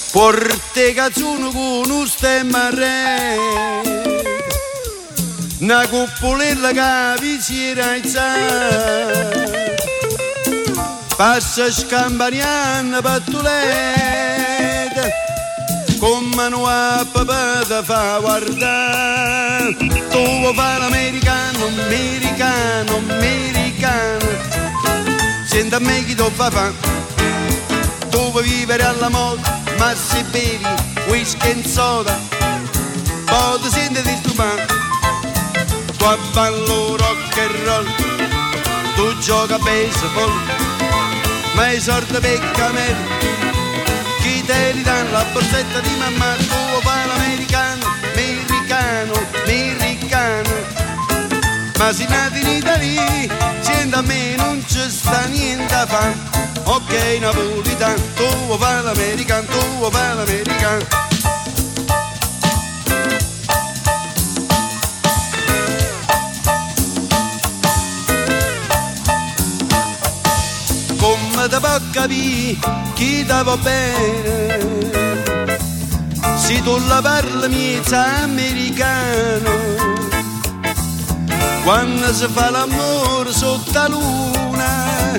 Porte cazzuno con un stemma re, una cuppolella che vi si era alzata, passa scampaniana pattuletta, con mano a papà da fa guardare, tu vuoi fare l'americano, americano, americano, senta a me chi tu fa fa, tu vuoi vivere alla moda, ma se bevi whisky e soda, poi ti senti disturbato, tu ballo rock and roll, tu gioca a baseball, ma i soldi per cammello, chi te li dà la borsetta di mamma, tu fai l'americano, americano, americano, ma se nati in Italia, senti a me non ci sta niente a fare. Ok, napolitano, tu vuoi fare l'americano, tu vuoi fare l'americano. Come ti può capire chi ti va bene, se tu la parli miezza americano, quando si fa l'amore sotto la luna,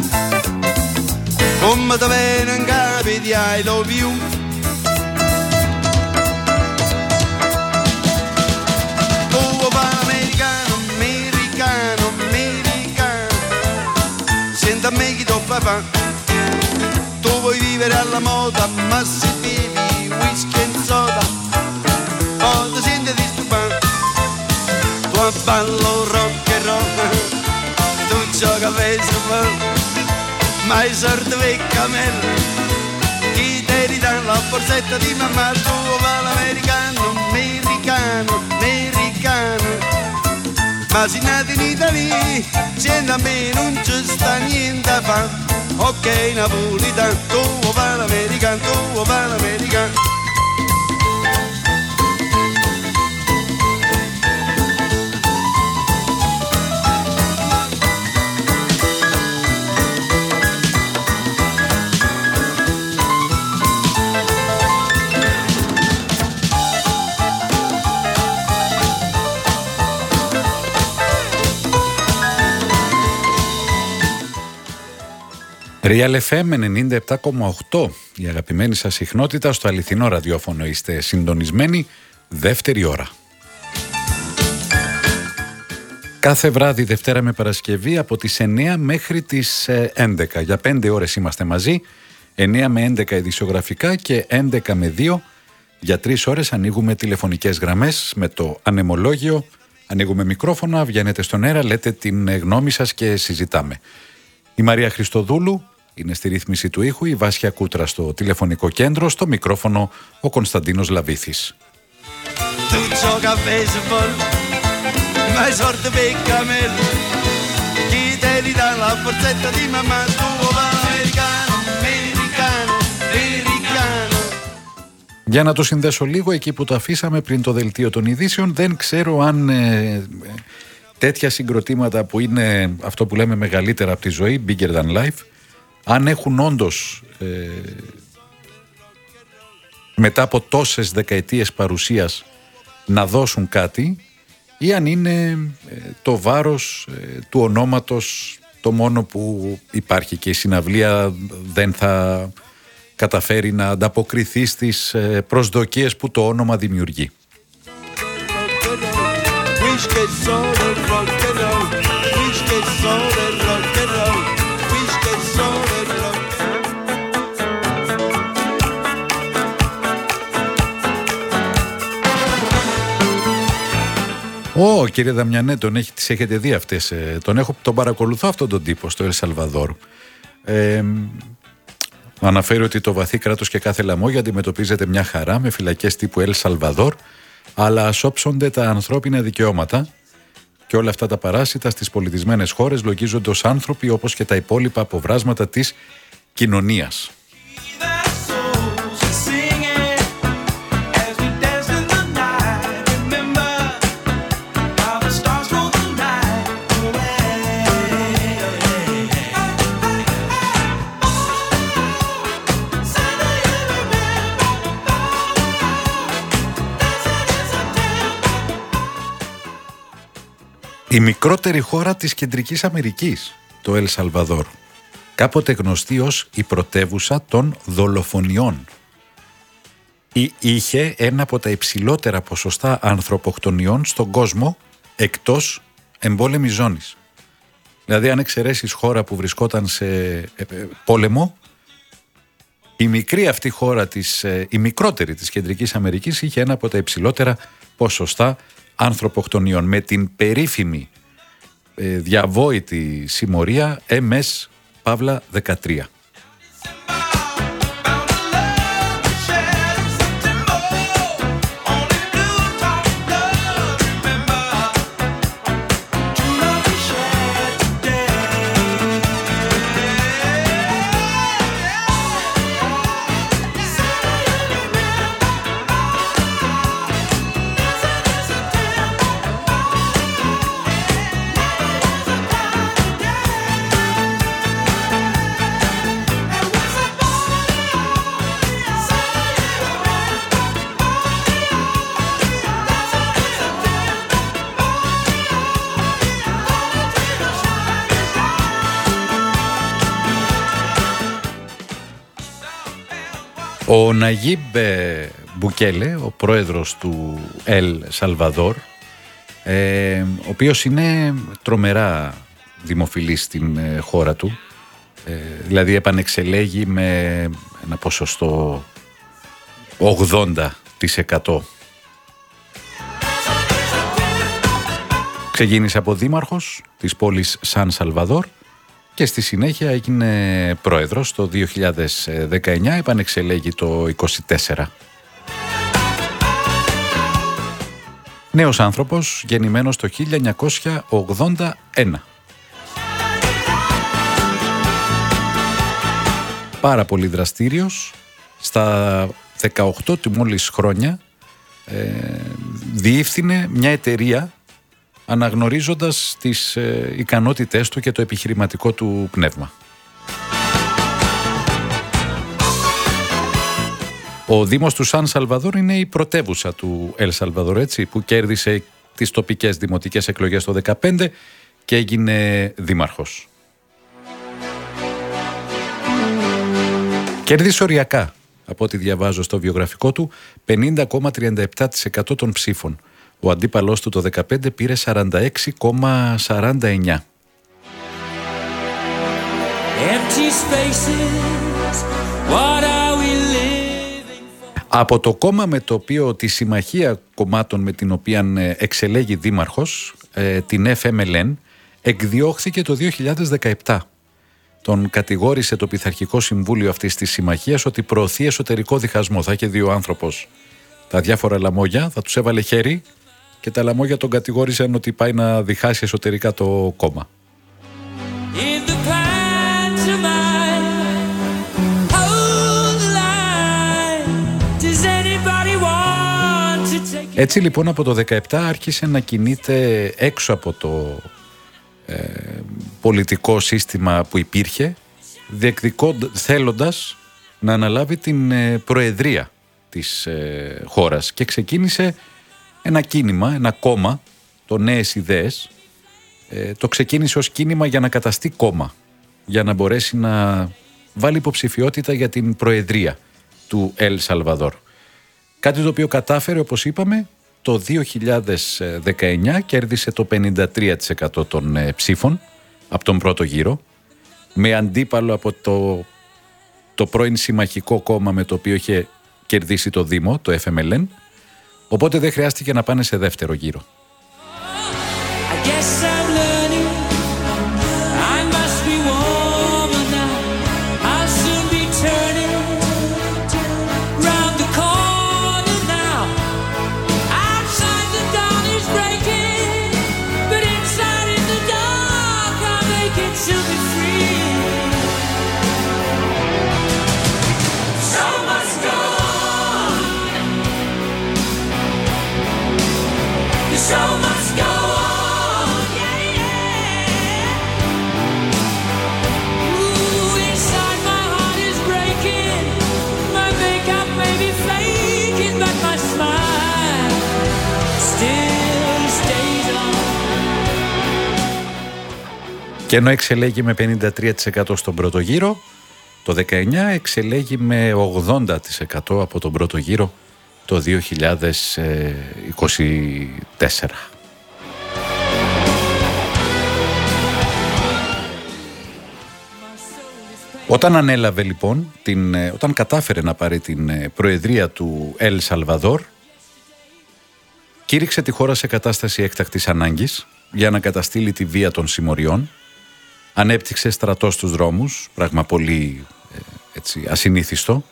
come ti viene in capo di I love you. Tu vuoi fare americano, americano, americano, senta a me chi tu fa fa, tu vuoi vivere alla moda, ma se bevi whisky e soda, poi ti senti disturbato, tu ballo rock and roll, tu gioca a baseball, ma i soldi per cammello, chi te li dà la borsetta di mamma, tu va l'americano, americano, americano, ma se nati in Italia, senti a me non ci sta niente a fare, ok napolitano, tu va l'americano, tu va l'americano. Real FM 97,8, η αγαπημένη σας συχνότητα, στο αληθινό ραδιόφωνο είστε συντονισμένοι, δεύτερη ώρα. Κάθε βράδυ Δευτέρα με Παρασκευή από τις 9 μέχρι τις 11. Για 5 ώρες είμαστε μαζί, 9 με 11 ειδησιογραφικά και 11 με 2. Για 3 ώρες ανοίγουμε τηλεφωνικές γραμμές με το ανεμολόγιο, ανοίγουμε μικρόφωνα, βγαίνετε στον αέρα, λέτε την γνώμη σας και συζητάμε. Η Μαρία Χριστοδούλου είναι στη ρύθμιση του ήχου, η Βάσια Κούτρα στο τηλεφωνικό κέντρο, στο μικρόφωνο ο Κωνσταντίνος Λαβήθης. Για να το συνδέσω λίγο εκεί που το αφήσαμε πριν το δελτίο των ειδήσεων, δεν ξέρω αν τέτοια συγκροτήματα που είναι αυτό που λέμε μεγαλύτερα από τη ζωή, bigger than life, αν έχουν όντως μετά από τόσες δεκαετίες παρουσίας να δώσουν κάτι, ή αν είναι το βάρος του ονόματος το μόνο που υπάρχει και η συναυλία δεν θα καταφέρει να ανταποκριθεί στις προσδοκίες που το όνομα δημιουργεί. Κύριε Δαμιανέ, τις έχετε δει αυτές, τον παρακολουθώ αυτόν τον τύπο στο Ελ Σαλβαδόρ. Αναφέρει ότι το βαθύ κράτος και κάθε λαμόγια αντιμετωπίζεται μια χαρά με φυλακές τύπου Ελ Σαλβαδόρ, αλλά ασώψονται τα ανθρώπινα δικαιώματα και όλα αυτά τα παράσιτα στις πολιτισμένες χώρες λογίζονται ως άνθρωποι όπως και τα υπόλοιπα αποβράσματα της κοινωνίας. Η μικρότερη χώρα της Κεντρικής Αμερικής, το Ελ Σαλβαδόρ, κάποτε γνωστή ως η πρωτεύουσα των δολοφονιών, είχε ένα από τα υψηλότερα ποσοστά ανθρωποκτονιών στον κόσμο εκτός εμπόλεμης ζώνης. Δηλαδή, αν εξαιρέσεις χώρα που βρισκόταν σε πόλεμο, η μικρή αυτή χώρα, η μικρότερη της Κεντρικής Αμερικής, είχε ένα από τα υψηλότερα ποσοστά ανθρωποκτονιών, με την περίφημη διαβόητη συμμορία MS-13. Ο Ναγίμπ Μπουκέλε, ο πρόεδρος του Ελ Σαλβαδόρ, ο οποίος είναι τρομερά δημοφιλής στην χώρα του, δηλαδή επανεξελέγει με ένα ποσοστό 80%. Ξεκίνησε από δήμαρχος της πόλης Σαν Σαλβαδόρ και στη συνέχεια έγινε πρόεδρος το 2019, επανεξελέγει το 2024. Νέος άνθρωπος, γεννημένος το 1981. Πάρα πολύ δραστήριος. Στα 18 του μόλις χρόνια διεύθυνε μια εταιρεία, αναγνωρίζοντας τις ικανότητές του και το επιχειρηματικό του πνεύμα. Ο Δήμος του Σαν Σαλβαδόρ είναι η πρωτεύουσα του Ελ Σαλβαδόρ, έτσι, που κέρδισε τις τοπικές δημοτικές εκλογές το 2015 και έγινε δήμαρχος. Κέρδισε οριακά, από ό,τι διαβάζω στο βιογραφικό του, 50,37% των ψήφων. Ο αντίπαλός του το 2015 πήρε 46,49%. Από το κόμμα με το οποίο, τη συμμαχία κομμάτων με την οποία εξελέγει δήμαρχος, την FMLN, εκδιώχθηκε το 2017. Τον κατηγόρησε το Πειθαρχικό Συμβούλιο αυτής της συμμαχίας ότι προωθεί εσωτερικό διχασμό. Θα είχε δει ο άνθρωπος τα διάφορα λαμόγια, θα τους έβαλε χέρι και τα λαμόγια τον κατηγόρησαν ότι πάει να διχάσει εσωτερικά το κόμμα. Έτσι λοιπόν από το 2017 άρχισε να κινείται έξω από το πολιτικό σύστημα που υπήρχε, θέλοντας να αναλάβει την προεδρία της χώρας, και ξεκίνησε ένα κίνημα, ένα κόμμα, το Νέες Ιδέες. Το ξεκίνησε ως κίνημα για να καταστεί κόμμα, για να μπορέσει να βάλει υποψηφιότητα για την προεδρία του Ελ Σαλβαδόρ. Κάτι το οποίο κατάφερε, όπως είπαμε, το 2019, κέρδισε το 53% των ψήφων από τον πρώτο γύρο, με αντίπαλο από το πρώην συμμαχικό κόμμα με το οποίο είχε κερδίσει το Δήμο, το FMLN, οπότε δεν χρειάστηκε να πάνε σε δεύτερο γύρο. Και ενώ εξελέγει με 53% στον πρώτο γύρο, το 19 εξελέγει με 80% από τον πρώτο γύρο το 2024. Όταν ανέλαβε λοιπόν, όταν κατάφερε να πάρει την προεδρία του Ελ Σαλβαδόρ, κήρυξε τη χώρα σε κατάσταση έκτακτης ανάγκης για να καταστήλει τη βία των συμμοριών, ανέπτυξε στρατό στους δρόμους, πράγμα πολύ ασυνήθιστο.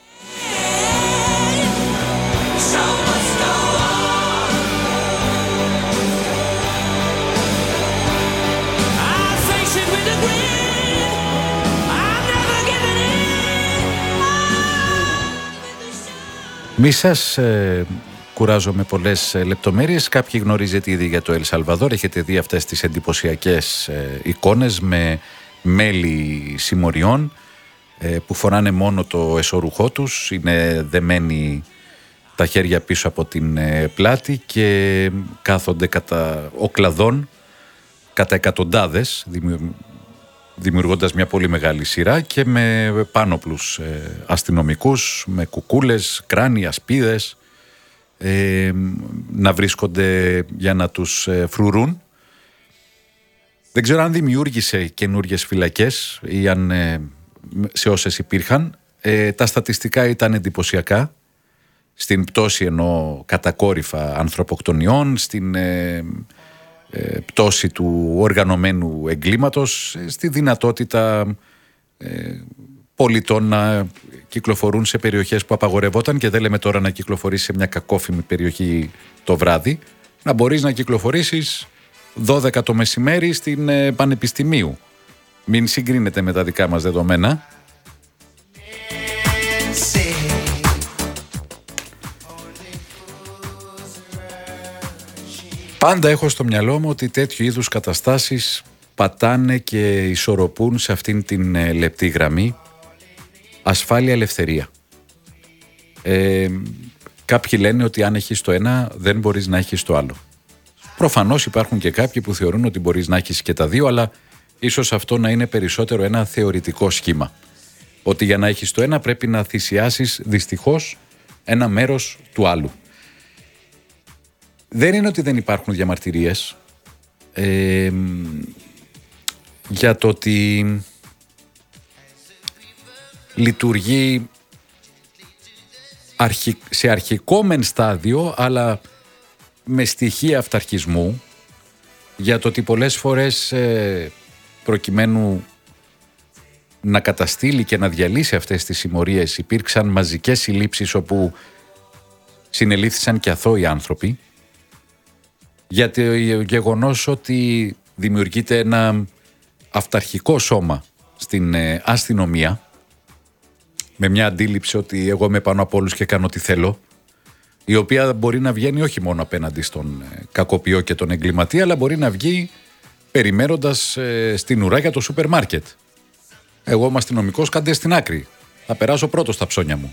Μη σας κουράζω με πολλές λεπτομέρειες. Κάποιοι γνωρίζετε ήδη για το Ελ Σαλβαδόρ. Έχετε δει αυτές τις εντυπωσιακές εικόνες με μέλη συμμοριών που φοράνε μόνο το εσωρουχό τους. Είναι δεμένοι τα χέρια πίσω από την πλάτη και κάθονται κατά οκλαδών, κατά εκατοντάδες, δημιουργώντας μια πολύ μεγάλη σειρά και με πάνωπλους αστυνομικούς, με κουκούλες, κράνη, ασπίδες, να βρίσκονται για να τους φρουρούν. Δεν ξέρω αν δημιούργησε καινούργιες φυλακές ή αν σε όσες υπήρχαν. Τα στατιστικά ήταν εντυπωσιακά. Στην πτώση εννοώ κατακόρυφα ανθρωποκτονιών, στην πτώση του οργανωμένου εγκλήματος, στη δυνατότητα πολιτών να κυκλοφορούν σε περιοχές που απαγορευόταν, και δεν λέμε τώρα να κυκλοφορήσει σε μια κακόφημη περιοχή το βράδυ, να μπορείς να κυκλοφορήσεις 12 το μεσημέρι στην Πανεπιστημίου. Μην συγκρίνετε με τα δικά μας δεδομένα. Πάντα έχω στο μυαλό μου ότι τέτοιου είδους καταστάσεις πατάνε και ισορροπούν σε αυτήν την λεπτή γραμμή ασφάλεια-ελευθερία. Κάποιοι λένε ότι αν έχεις το ένα δεν μπορείς να έχεις το άλλο. Προφανώς υπάρχουν και κάποιοι που θεωρούν ότι μπορείς να έχεις και τα δύο, αλλά ίσως αυτό να είναι περισσότερο ένα θεωρητικό σχήμα. Ότι για να έχεις το ένα πρέπει να θυσιάσεις δυστυχώς ένα μέρος του άλλου. Δεν είναι ότι δεν υπάρχουν διαμαρτυρίες για το ότι λειτουργεί σε αρχικό μεν στάδιο, αλλά με στοιχεία αυταρχισμού, για το ότι πολλές φορές προκειμένου να καταστήλει και να διαλύσει αυτές τις συμμορίες υπήρξαν μαζικές συλλήψεις όπου συνελήφθησαν και αθώοι άνθρωποι, για το γεγονός ότι δημιουργείται ένα αυταρχικό σώμα στην αστυνομία με μια αντίληψη ότι εγώ είμαι πάνω από όλους και κάνω τι θέλω, η οποία μπορεί να βγαίνει όχι μόνο απέναντι στον κακοποιό και τον εγκληματία, αλλά μπορεί να βγει περιμένοντας στην ουρά για το σούπερ μάρκετ. Εγώ είμαι αστυνομικός, κάντε στην άκρη. Θα περάσω πρώτος στα ψώνια μου.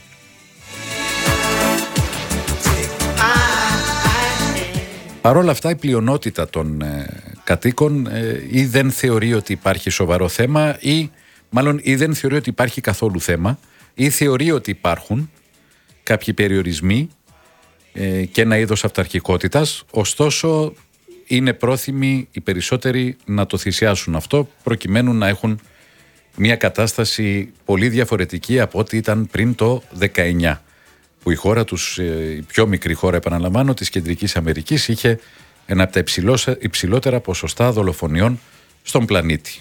Παρ' όλα αυτά η πλειονότητα των κατοίκων ή δεν θεωρεί ότι υπάρχει σοβαρό θέμα, ή μάλλον ή δεν θεωρεί ότι υπάρχει καθόλου θέμα, ή θεωρεί ότι υπάρχουν κάποιοι περιορισμοί και ένα είδος αυταρχικότητας, ωστόσο είναι πρόθυμοι οι περισσότεροι να το θυσιάσουν αυτό προκειμένου να έχουν μια κατάσταση πολύ διαφορετική από ό,τι ήταν πριν το 19, που η χώρα τους, η πιο μικρή χώρα επαναλαμβάνω της Κεντρικής Αμερικής, είχε ένα από τα υψηλότερα ποσοστά δολοφονιών στον πλανήτη.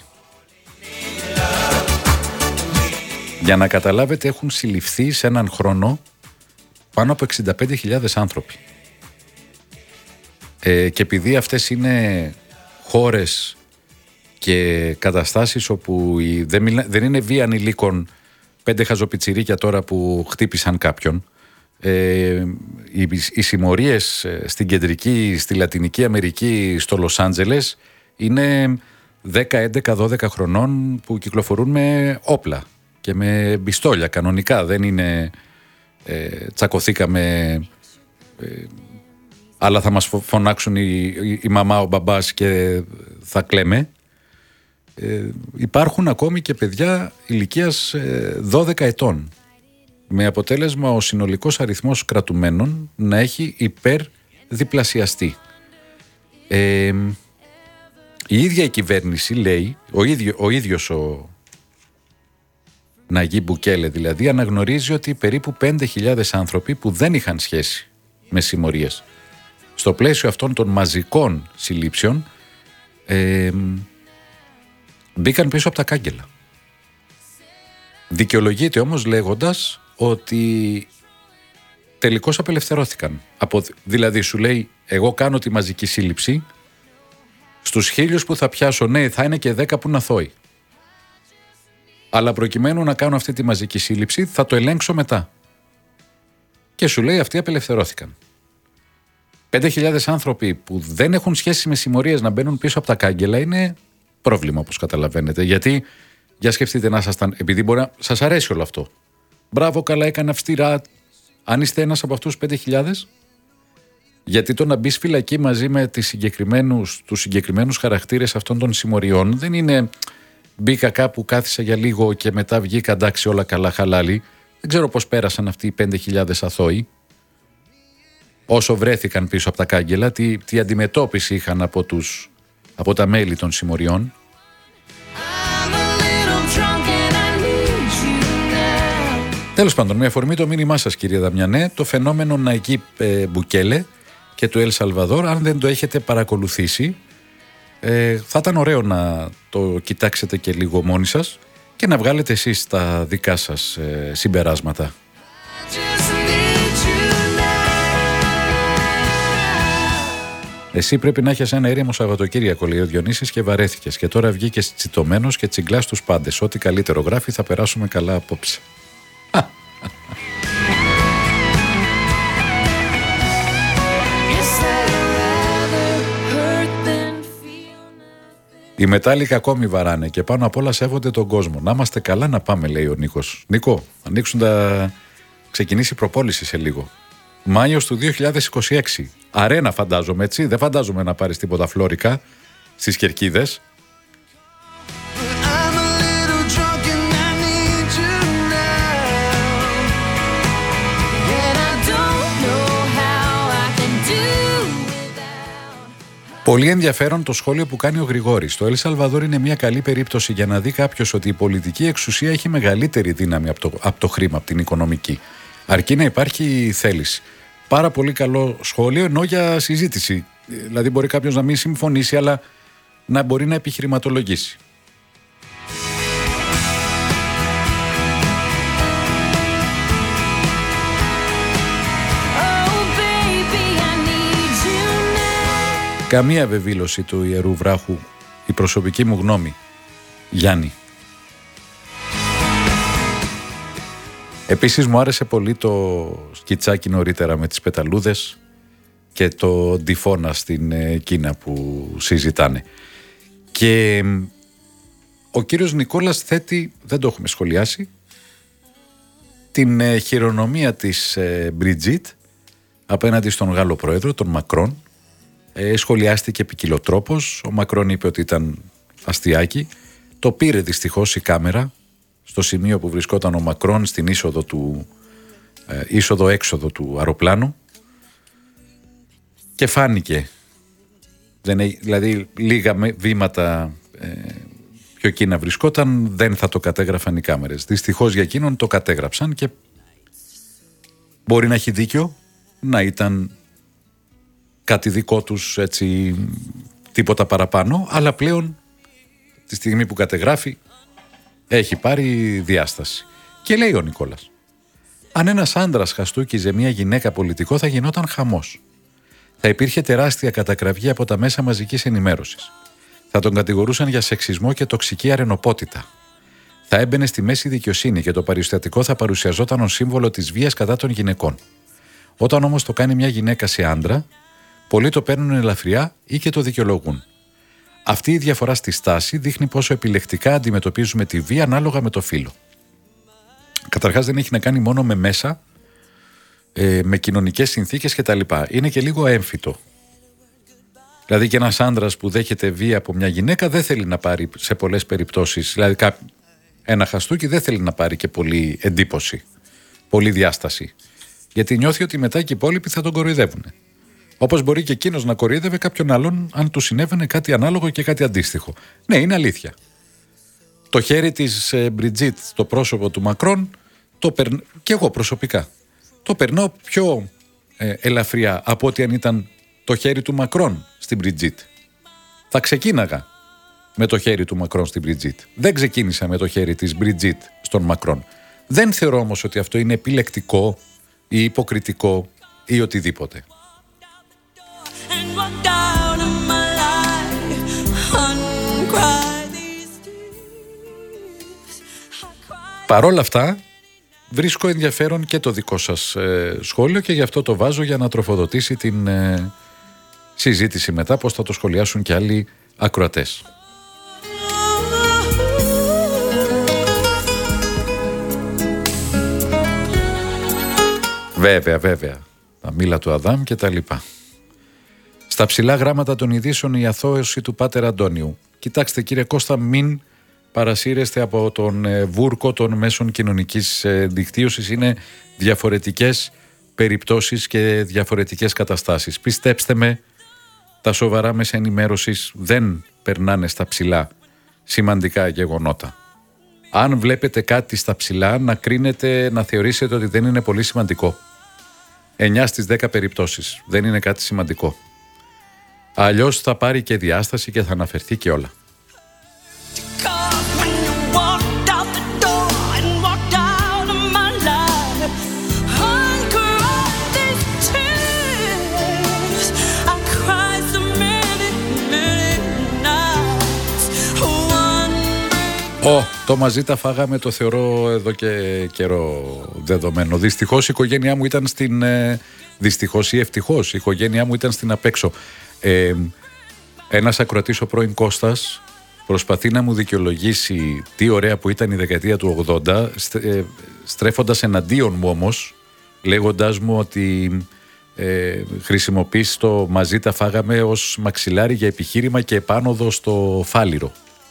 Για να καταλάβετε, έχουν συλληφθεί σε έναν χρόνο πάνω από 65.000 άνθρωποι. Και επειδή αυτές είναι χώρες και καταστάσεις όπου δεν είναι βία ανηλίκων 5 χαζοπιτσιρίκια τώρα που χτύπησαν κάποιον, οι συμμορίες στην Κεντρική, στη Λατινική Αμερική, στο Λος Άντζελες είναι 10, 11, 12 χρονών που κυκλοφορούν με όπλα και με πιστόλια κανονικά. Δεν είναι τσακωθήκαμε αλλά θα μας φωνάξουν η μαμά, ο μπαμπάς και θα κλαίμε. υπάρχουν ακόμη και παιδιά ηλικίας 12 ετών, με αποτέλεσμα ο συνολικός αριθμός κρατουμένων να έχει υπερδιπλασιαστεί. Η ίδια η κυβέρνηση λέει, ο ίδιος ο Ναγί Μπουκέλε δηλαδή, αναγνωρίζει ότι περίπου 5.000 άνθρωποι που δεν είχαν σχέση με συμμορίες στο πλαίσιο αυτών των μαζικών συλλήψεων μπήκαν πίσω από τα κάγκελα. Δικαιολογείται όμως λέγοντας ότι τελικώς απελευθερώθηκαν. Δηλαδή σου λέει, εγώ κάνω τη μαζική σύλληψη, στους 1.000 που θα πιάσω, ναι, θα είναι και 10 που είναι αθώοι. Αλλά προκειμένου να κάνω αυτή τη μαζική σύλληψη θα το ελέγξω μετά. Και σου λέει, αυτοί απελευθερώθηκαν. 5.000 άνθρωποι που δεν έχουν σχέση με συμμορίες να μπαίνουν πίσω από τα κάγκελα είναι πρόβλημα, όπως καταλαβαίνετε. Γιατί, για σκεφτείτε να ήσασταν, επειδή μπορεί να σας αρέσει όλο αυτό. Μπράβο, καλά, έκανε αυστηρά. Αν είστε ένας από αυτούς 5.000, γιατί το να μπεις φυλακή μαζί με τους συγκεκριμένους χαρακτήρες αυτών των συμμοριών δεν είναι μπήκα κάπου, κάθισα για λίγο και μετά βγήκα, εντάξει, όλα καλά, χαλάλι. Δεν ξέρω πώς πέρασαν αυτοί οι 5.000 αθώοι. Όσο βρέθηκαν πίσω από τα κάγκελα, τι αντιμετώπιση είχαν από τα μέλη των συμμοριών. Τέλος πάντων, με αφορμή το μήνυμά σας, κύριε Δαμιανέ, το φαινόμενο Ναγί Μπουκέλε και του Ελ Σαλβαδόρ, αν δεν το έχετε παρακολουθήσει, θα ήταν ωραίο να το κοιτάξετε και λίγο μόνοι σας και να βγάλετε εσείς τα δικά σας συμπεράσματα. Εσύ πρέπει να έχεις ένα ήρεμο Σαββατοκύριακο, λέει ο Διονύσης, και βαρέθηκες. Και τώρα βγήκες τσιτωμένος και τσιγκλάς τους πάντες. Ό,τι καλύτερο γράφει, θα περάσουμε καλά απόψε. Οι μετάλλικα ακόμη βαράνε και πάνω απ' όλα σέβονται τον κόσμο. Να είμαστε καλά, να πάμε, λέει ο Νίκος. Νίκο, ξεκινήσει η προπόληση σε λίγο. Μάιος του 2026. Αρένα φαντάζομαι, έτσι. Δεν φαντάζομαι να πάρεις τίποτα φλόρικα στις Κερκίδες. Πολύ ενδιαφέρον το σχόλιο που κάνει ο Γρηγόρης. Το Ελ Σαλβαδόρ είναι μια καλή περίπτωση για να δει κάποιος ότι η πολιτική εξουσία έχει μεγαλύτερη δύναμη από το χρήμα, από την οικονομική. Αρκεί να υπάρχει θέληση. Πάρα πολύ καλό σχόλιο, ενώ για συζήτηση. Δηλαδή μπορεί κάποιος να μην συμφωνήσει, αλλά να μπορεί να επιχειρηματολογήσει. Καμία βεβήλωση του Ιερού Βράχου, η προσωπική μου γνώμη, Γιάννη. Επίσης μου άρεσε πολύ το σκιτσάκι νωρίτερα με τις πεταλούδες και το ντυφώνα στην Κίνα που συζητάνε. Και ο κύριος Νικόλας θέτει, δεν το έχουμε σχολιάσει, την χειρονομία της Μπριτζίτ απέναντι στον Γάλλο πρόεδρο, τον Μακρόν. Σχολιάστηκε ποικιλοτρόπως. Ο Μακρόν είπε ότι ήταν αστιάκι. Το πήρε δυστυχώς η κάμερα στο σημείο που βρισκόταν ο Μακρόν στην είσοδο-έξοδο του αεροπλάνου και φάνηκε. Δηλαδή λίγα βήματα πιο εκεί να βρισκόταν, δεν θα το κατέγραφαν οι κάμερες. Δυστυχώς για εκείνον το κατέγραψαν και μπορεί να έχει δίκιο, να ήταν κάτι δικό τους, έτσι, τίποτα παραπάνω, αλλά πλέον τη στιγμή που κατεγράφει έχει πάρει διάσταση. Και λέει ο Νικόλας, αν ένας άντρας χαστούκιζε μια γυναίκα πολιτικό θα γινόταν χαμός. Θα υπήρχε τεράστια κατακραυγή από τα μέσα μαζικής ενημέρωσης. Θα τον κατηγορούσαν για σεξισμό και τοξική αρενοπότητα. Θα έμπαινε στη μέση δικαιοσύνη και το παριστατικό θα παρουσιαζόταν ως σύμβολο της βίας κατά των γυναικών. Όταν όμως το κάνει μια γυναίκα σε άντρα, πολλοί το παίρνουν ελαφριά ή και το δικαιολογούν. Αυτή η διαφορά στη στάση δείχνει πόσο επιλεκτικά αντιμετωπίζουμε τη βία ανάλογα με το φύλο. Καταρχάς δεν έχει να κάνει μόνο με μέσα, με κοινωνικές συνθήκες κτλ. Είναι και λίγο έμφυτο. Δηλαδή και ένας άντρας που δέχεται βία από μια γυναίκα δεν θέλει να πάρει σε πολλές περιπτώσεις, δηλαδή ένα χαστούκι δεν θέλει να πάρει και πολύ εντύπωση, πολύ διάσταση. Γιατί νιώθει ότι μετά και οι υπόλοιποι θα τον κοροϊδεύουν. Όπως μπορεί και εκείνος να κοροϊδεύει κάποιον άλλον αν του συνέβαινε κάτι ανάλογο και κάτι αντίστοιχο. Ναι, είναι αλήθεια. Το χέρι της Μπριτζίτ στο πρόσωπο του Μακρόν, και εγώ προσωπικά, το περνάω πιο ελαφριά από ότι αν ήταν το χέρι του Μακρόν στην Μπριτζίτ. Θα ξεκίναγα με το χέρι του Μακρόν στην Μπριτζίτ. Δεν ξεκίνησα με το χέρι της Μπριτζίτ στον Μακρόν. Δεν θεωρώ όμως ότι αυτό είναι επιλεκτικό ή υποκριτικό ή οτιδήποτε. Παρόλα αυτά, βρίσκω ενδιαφέρον και το δικό σας σχόλιο και γι' αυτό το βάζω για να τροφοδοτήσει την συζήτηση μετά, πώς θα το σχολιάσουν και άλλοι ακροατές. Βέβαια, τα μήλα του Αδάμ και τα λοιπά. Στα ψηλά γράμματα των ειδήσεων η αθώωση του Πάτερ Αντώνιου. Κοιτάξτε κύριε Κώστα, μην παρασύρεστε από τον βούρκο των μέσων κοινωνικής δικτύωσης. Είναι διαφορετικές περιπτώσεις και διαφορετικές καταστάσεις. Πιστέψτε με, τα σοβαρά μέσα ενημέρωσης δεν περνάνε στα ψηλά σημαντικά γεγονότα. Αν βλέπετε κάτι στα ψηλά, να κρίνετε, να θεωρήσετε ότι δεν είναι πολύ σημαντικό. 9 στις 10 περιπτώσεις δεν είναι κάτι σημαντικό. Αλλιώς θα πάρει και διάσταση και θα αναφερθεί και όλα. Το μαζί τα φάγαμε, το θεωρώ εδώ και καιρό δεδομένο. Δυστυχώς η οικογένειά μου ήταν στην... Δυστυχώς ή ευτυχώς η οικογένειά μου ήταν στην απέξω. Ένας ακροατής, ο πρώην Κώστας, προσπαθεί να μου δικαιολογήσει τι ωραία που ήταν η δεκαετία του 80, στρέφοντας εναντίον μου όμως, λέγοντάς μου ότι χρησιμοποιείς το μαζί τα φάγαμε ως μαξιλάρι για επιχείρημα και επάνωδο στο φάληρο.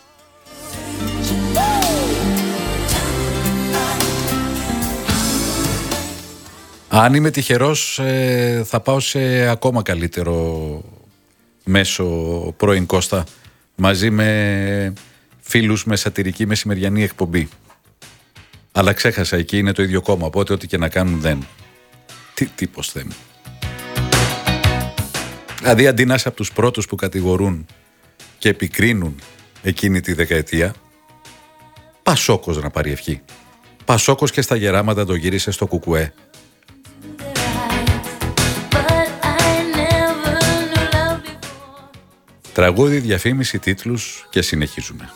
Αν είμαι τυχερός θα πάω σε ακόμα καλύτερο μέσο, πρώην Κώστα, μαζί με φίλους με σατυρική μεσημεριανή εκπομπή. Αλλά ξέχασα, εκεί είναι το ίδιο κόμμα, οπότε ό,τι και να κάνουν δεν. Τι πως δεν. Δηλαδή αντί να είσαι από τους πρώτους που κατηγορούν και επικρίνουν εκείνη τη δεκαετία, Πασόκος να πάρει ευχή. Πασόκος και στα γεράματα το γύρισε στο κουκουέ. Τραγούδι, διαφήμιση, τίτλους και συνεχίζουμε.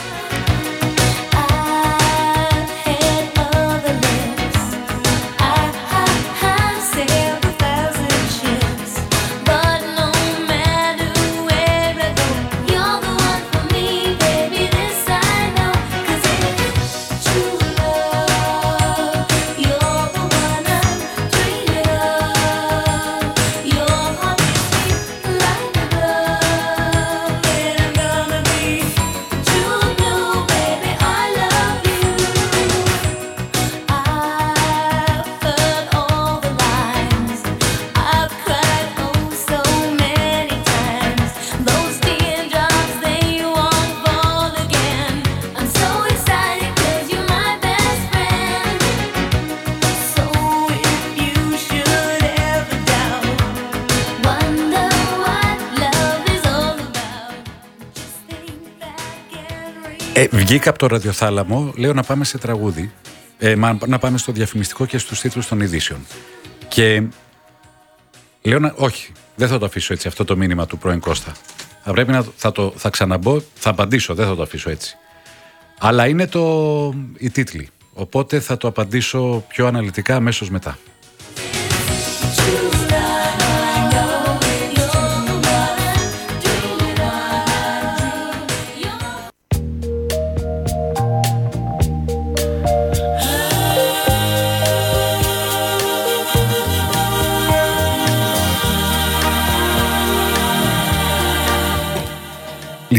Βγήκα από το ραδιοθάλαμο, λέω να πάμε σε τραγούδι, να πάμε στο διαφημιστικό και στους τίτλους των ειδήσεων. Και λέω όχι, δεν θα το αφήσω έτσι αυτό το μήνυμα του πρώην Κώστα. Θα πρέπει θα ξαναμπω, θα απαντήσω, δεν θα το αφήσω έτσι. Αλλά είναι οι τίτλοι, οπότε θα το απαντήσω πιο αναλυτικά αμέσως μετά.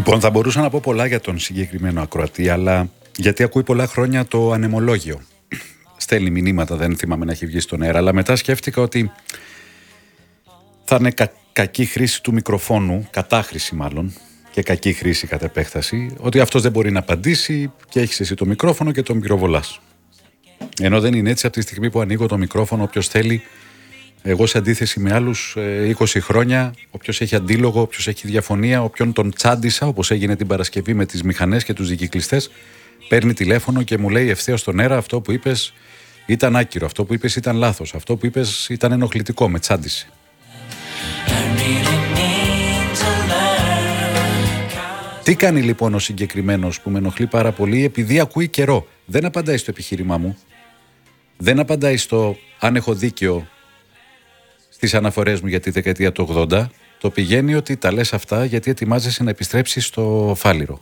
Λοιπόν, θα μπορούσα να πω πολλά για τον συγκεκριμένο ακροατή, αλλά γιατί ακούει πολλά χρόνια το ανεμολόγιο. Στέλνει μηνύματα, δεν θυμάμαι να έχει βγει στον αέρα, αλλά μετά σκέφτηκα ότι θα είναι κακή χρήση του μικροφόνου, κατάχρηση μάλλον, και κακή χρήση κατ' επέκταση, ότι αυτός δεν μπορεί να απαντήσει και έχεις εσύ το μικρόφωνο και τον πυροβολάς. Ενώ δεν είναι έτσι. Από τη στιγμή που ανοίγω το μικρόφωνο, όποιος θέλει, εγώ σε αντίθεση με άλλους 20 χρόνια, όποιος έχει αντίλογο, όποιος έχει διαφωνία, όποιον τον τσάντισα, όπως έγινε την Παρασκευή με τις μηχανές και τους δικυκλιστές, παίρνει τηλέφωνο και μου λέει ευθέως στον αέρα: αυτό που είπες ήταν άκυρο, αυτό που είπες ήταν λάθος, αυτό που είπες ήταν ενοχλητικό, με τσάντισε. Τι κάνει λοιπόν ο συγκεκριμένος που με ενοχλεί πάρα πολύ? Επειδή ακούει καιρό, δεν απαντάει στο επιχείρημά μου, δεν απαντάει στο αν έχω δίκιο στις αναφορές μου για τη δεκαετία του 80, το πηγαίνει ότι τα λες αυτά γιατί ετοιμάζεσαι να επιστρέψεις στο Φάληρο.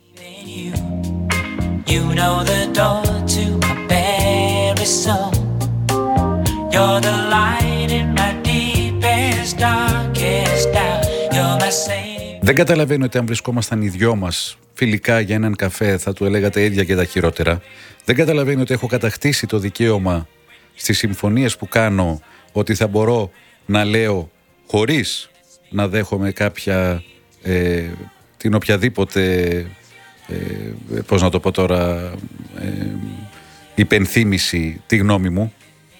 Δεν καταλαβαίνω ότι αν βρισκόμασταν οι δυο μας φιλικά για έναν καφέ θα του έλεγα τα ίδια και τα χειρότερα. Δεν καταλαβαίνω ότι έχω κατακτήσει το δικαίωμα στις συμφωνίες που κάνω ότι θα μπορώ να λέω χωρίς να δέχομαι κάποια την οποιαδήποτε πώς να το πω τώρα υπενθύμηση τη γνώμη μου.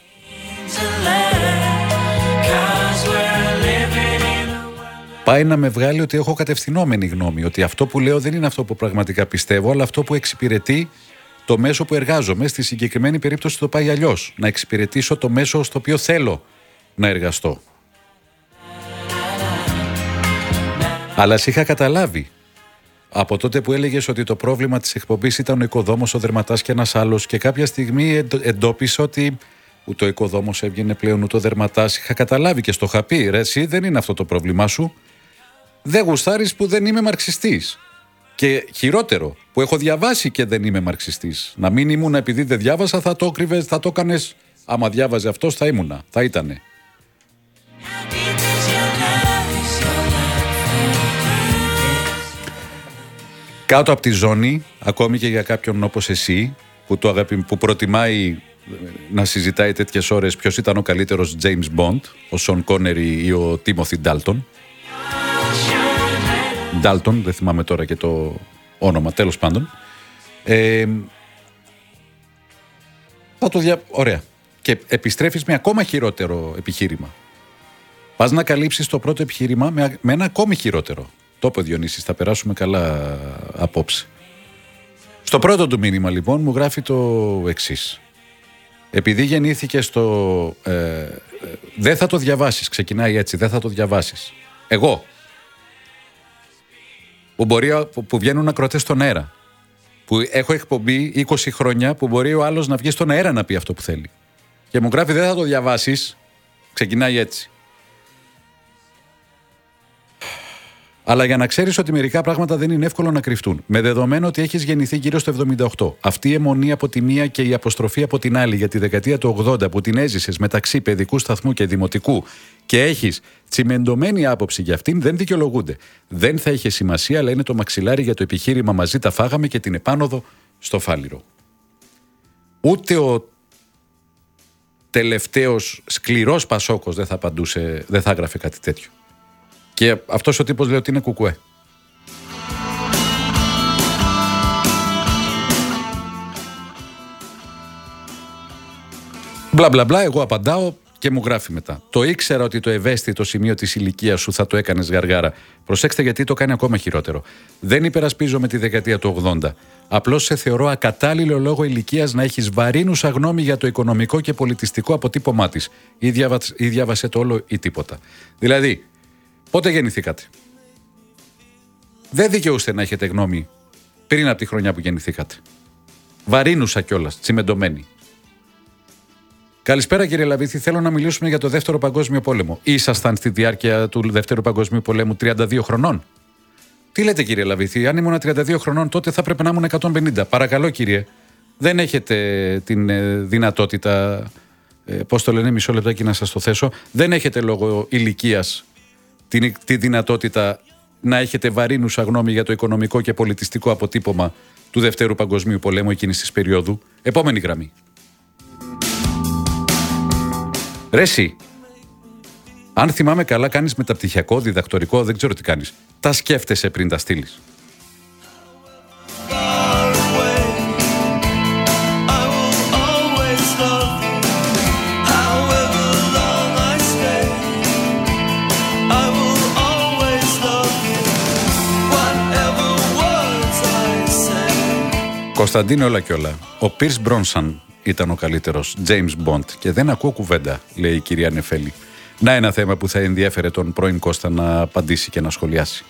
Πάει να με βγάλει ότι έχω κατευθυνόμενη γνώμη, ότι αυτό που λέω δεν είναι αυτό που πραγματικά πιστεύω, αλλά αυτό που εξυπηρετεί το μέσο που εργάζομαι. Στη συγκεκριμένη περίπτωση το πάει αλλιώς. Να εξυπηρετήσω το μέσο στο οποίο θέλω να εργαστώ. Αλλά σε είχα καταλάβει από τότε που έλεγες ότι το πρόβλημα της εκπομπής ήταν ο οικοδόμος, ο Δερματάς και ένας άλλος, και κάποια στιγμή εντόπισα ότι ούτε ο οικοδόμος έβγαινε πλέον ούτε ο Δερματάς. Είχα καταλάβει και στο είχα πει: ρε εσύ, δεν είναι αυτό το πρόβλημά σου. Δεν γουστάρεις που δεν είμαι μαρξιστής. Και χειρότερο, που έχω διαβάσει και δεν είμαι μαρξιστής. Να μην ήμουν επειδή δεν διάβασα, θα το κρύβες, θα το έκανες. Άμα διάβαζε αυτός θα ήμουνα, θα ήτανε. Κάτω από τη ζώνη, ακόμη και για κάποιον όπως εσύ, που προτιμάει να συζητάει τέτοιες ώρες ποιος ήταν ο καλύτερος James Bond, ο Σον Κόνερι ή ο Τίμοθι Ντάλτον. Ντάλτον, δεν θυμάμαι τώρα και το όνομα, τέλος πάντων. Ωραία. Και επιστρέφεις με ακόμα χειρότερο επιχείρημα. Πας να καλύψεις το πρώτο επιχείρημα με ένα ακόμη χειρότερο. Το είπε ο Διονύσης, θα περάσουμε καλά απόψε. Στο πρώτο του μήνυμα λοιπόν μου γράφει το εξής. Επειδή γεννήθηκε στο... δεν θα το διαβάσεις, ξεκινάει έτσι, δεν θα το διαβάσεις. Εγώ, που βγαίνουν ακροατές στον αέρα, που έχω εκπομπή 20 χρόνια, που μπορεί ο άλλος να βγει στον αέρα να πει αυτό που θέλει. Και μου γράφει δεν θα το διαβάσεις, ξεκινάει έτσι. Αλλά για να ξέρεις ότι μερικά πράγματα δεν είναι εύκολο να κρυφτούν. Με δεδομένο ότι έχεις γεννηθεί γύρω στο 78. Αυτή η αιμονή από τη μία και η αποστροφή από την άλλη για τη δεκαετία του 80 που την έζησες μεταξύ παιδικού σταθμού και δημοτικού και έχεις τσιμεντωμένη άποψη για αυτήν, δεν δικαιολογούνται. Δεν θα είχε σημασία, αλλά είναι το μαξιλάρι για το επιχείρημα μαζί τα φάγαμε και την επάνωδο στο Φάληρο. Ούτε ο τελευταίος σκληρός Πασόκος δεν θα έγραφε κάτι τέτοιο. Και αυτός ο τύπος λέει ότι είναι κουκουέ. Μπλα μπλα μπλα, εγώ απαντάω και μου γράφει μετά. Το ήξερα ότι το ευαίσθητο σημείο της ηλικίας σου θα το έκανες γαργάρα. Προσέξτε γιατί το κάνει ακόμα χειρότερο. Δεν υπερασπίζομαι τη δεκαετία του 80. Απλώς σε θεωρώ ακατάλληλο λόγω ηλικίας να έχεις βαρύνουσα γνώμη για το οικονομικό και πολιτιστικό αποτύπωμά της. Ή διάβασε το όλο ή τίποτα. Δηλαδή, πότε γεννηθήκατε? Δεν δικαιούστε να έχετε γνώμη πριν από τη χρονιά που γεννηθήκατε. Βαρύνουσα κιόλας, τσιμεντωμένη. Καλησπέρα κύριε Λαβίθη, θέλω να μιλήσουμε για το Δεύτερο Παγκόσμιο Πόλεμο. Ήσασταν στη διάρκεια του Δεύτερου Παγκοσμίου Πολέμου 32 χρονών? Τι λέτε κύριε Λαβίθη, αν ήμουν 32 χρονών τότε θα πρέπει να ήμουν 150. Παρακαλώ κύριε, δεν έχετε την δυνατότητα, πώς το λένε, μισό λεπτάκι να σας το θέσω, δεν έχετε λόγω ηλικίας τη δυνατότητα να έχετε βαρύνουσα γνώμη για το οικονομικό και πολιτιστικό αποτύπωμα του Δευτέρου Παγκοσμίου Πολέμου εκείνης της περίοδου? Επόμενη γραμμή. Ρε εσύ, αν θυμάμαι καλά, κάνεις μεταπτυχιακό, διδακτορικό, δεν ξέρω τι κάνεις. Τα σκέφτεσαι πριν τα στείλεις. Κωνσταντίνε, όλα και όλα. Ο Πίρς Μπρόνσον ήταν ο καλύτερος James Bond και δεν ακούω κουβέντα, λέει η κυρία Νεφέλη. Να, ένα θέμα που θα ενδιέφερε τον πρώην Κώστα να απαντήσει και να σχολιάσει.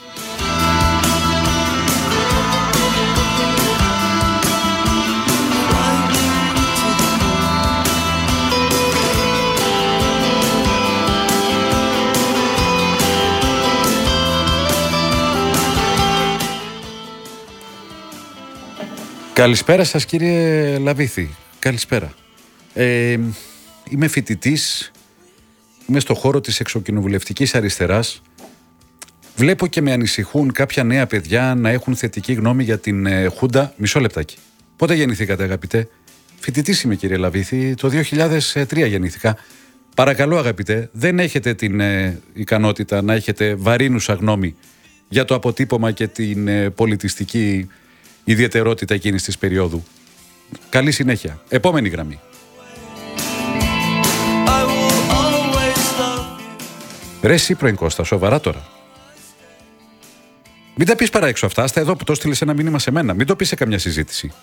Καλησπέρα σας, κύριε Λαβίθη. Καλησπέρα. Είμαι φοιτητής, είμαι στο χώρο της εξοκοινοβουλευτικής αριστεράς. Βλέπω και με ανησυχούν κάποια νέα παιδιά να έχουν θετική γνώμη για την Χούντα. Μισό λεπτάκι. Πότε γεννηθήκατε, αγαπητέ? Φοιτητής είμαι, κύριε Λαβίθη. Το 2003 γεννήθηκα. Παρακαλώ, αγαπητέ, δεν έχετε την ικανότητα να έχετε βαρύνουσα γνώμη για το αποτύπωμα και την πολιτιστική ιδιαιτερότητα εκείνης της περίοδου. Καλή συνέχεια. Επόμενη γραμμή. Ρε εσύ, πρώην Κώστα, σοβαρά τώρα? Μην τα πεις παρά έξω αυτά. Άστα εδώ που το στείλες ένα μήνυμα σε μένα. Μην το πεις σε καμιά συζήτηση.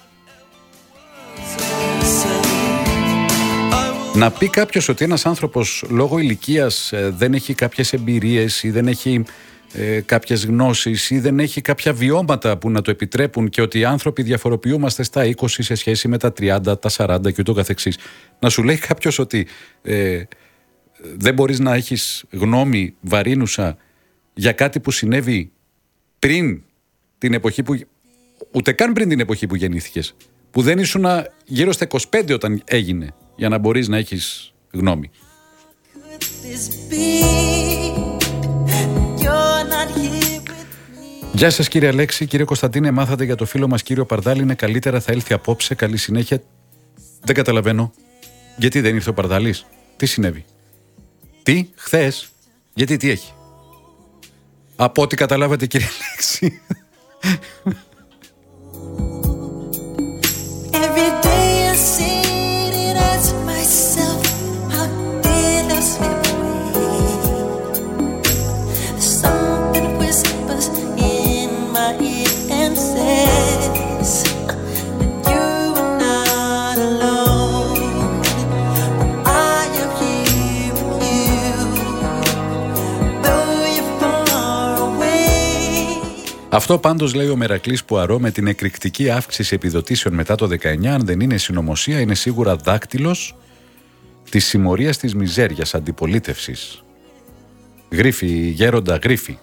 Να πει κάποιος ότι ένας άνθρωπος λόγω ηλικίας δεν έχει κάποιες εμπειρίες ή δεν έχει κάποιες γνώσεις ή δεν έχει κάποια βιώματα που να το επιτρέπουν και ότι οι άνθρωποι διαφοροποιούμαστε στα 20 σε σχέση με τα 30, τα 40 και ούτω καθεξής. Να σου λέει κάποιος ότι δεν μπορείς να έχεις γνώμη βαρύνουσα για κάτι που συνέβη πριν την εποχή που... ούτε καν πριν την εποχή που γεννήθηκες, που δεν ήσουν γύρω στα 25 όταν έγινε, για να μπορείς να έχεις γνώμη. Γεια σας, κύριε Αλέξη. Κύριε Κωνσταντίνε, μάθατε για το φίλο μας κύριο Παρδάλη? Είναι καλύτερα, θα έλθει απόψε. Καλή συνέχεια. Δεν καταλαβαίνω. Γιατί δεν ήρθε ο Παρδάλης? Τι συνέβη? Τι, χθες? Γιατί, τι έχει? Από ό,τι καταλάβατε, κύριε Αλέξη. Αυτό πάντως, λέει ο Μερακλής Πουαρό, με την εκρηκτική αύξηση επιδοτήσεων μετά το 19, αν δεν είναι συνωμοσία, είναι σίγουρα δάκτυλος της συμμορίας της μιζέριας αντιπολίτευσης. Γρίφη, γέροντα, γρίφη.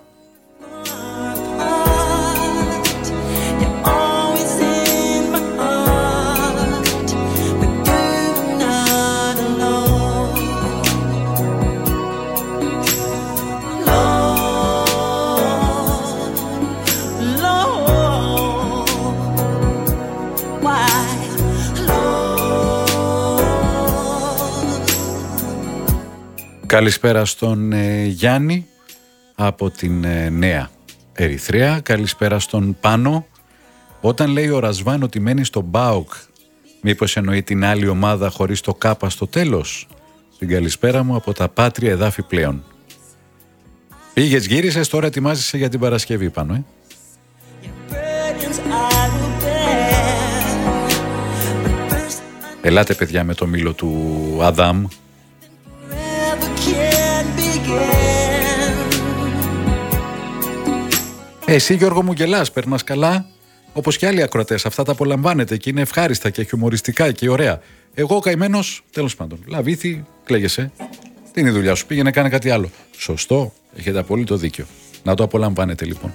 Καλησπέρα στον Γιάννη από την Νέα Ερυθρέα. Καλησπέρα στον Πάνο. Όταν λέει ο Ρασβάν ότι μένει στο ΜΠΑΟΚ, μήπως εννοεί την άλλη ομάδα χωρίς το κάπα στο τέλος? Την καλησπέρα μου από τα Πάτρια εδάφη πλέον. Πήγες, γύρισες, τώρα ετοιμάζεσαι για την Παρασκευή, Πάνο, Ελάτε, παιδιά, με το μήλο του Αδάμ. Εσύ, Γιώργο μου, γελάς, περνάς καλά, όπως και άλλοι ακροατές. Αυτά τα απολαμβάνετε και είναι ευχάριστα και χιουμοριστικά και ωραία. Εγώ, καημένος, τέλος πάντων, Λαβίθη, κλαίγεσαι. Τι είναι η δουλειά σου? Πήγαινε, κάνε κάτι άλλο. Σωστό, έχετε απόλυτο δίκιο. Να το απολαμβάνετε, λοιπόν.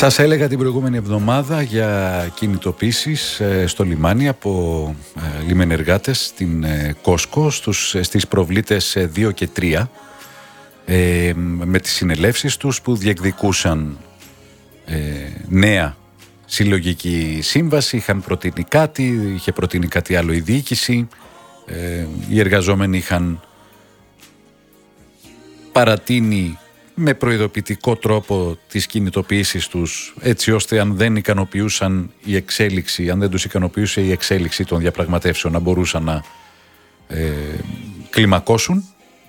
Σας έλεγα την προηγούμενη εβδομάδα για κινητοποίησεις στο λιμάνι από λιμενεργάτες στην Κόσκο στις προβλήτες 2 και 3 με τις συνελεύσεις τους που διεκδικούσαν νέα συλλογική σύμβαση. Είχαν προτείνει κάτι, είχε προτείνει κάτι άλλο η διοίκηση, οι εργαζόμενοι είχαν παρατείνει με προειδοποιητικό τρόπο τις κινητοποιήσεις τους, έτσι ώστε αν δεν ικανοποιούσαν η εξέλιξη, αν δεν τους ικανοποιούσε η εξέλιξη των διαπραγματεύσεων, να μπορούσαν να κλιμακώσουν.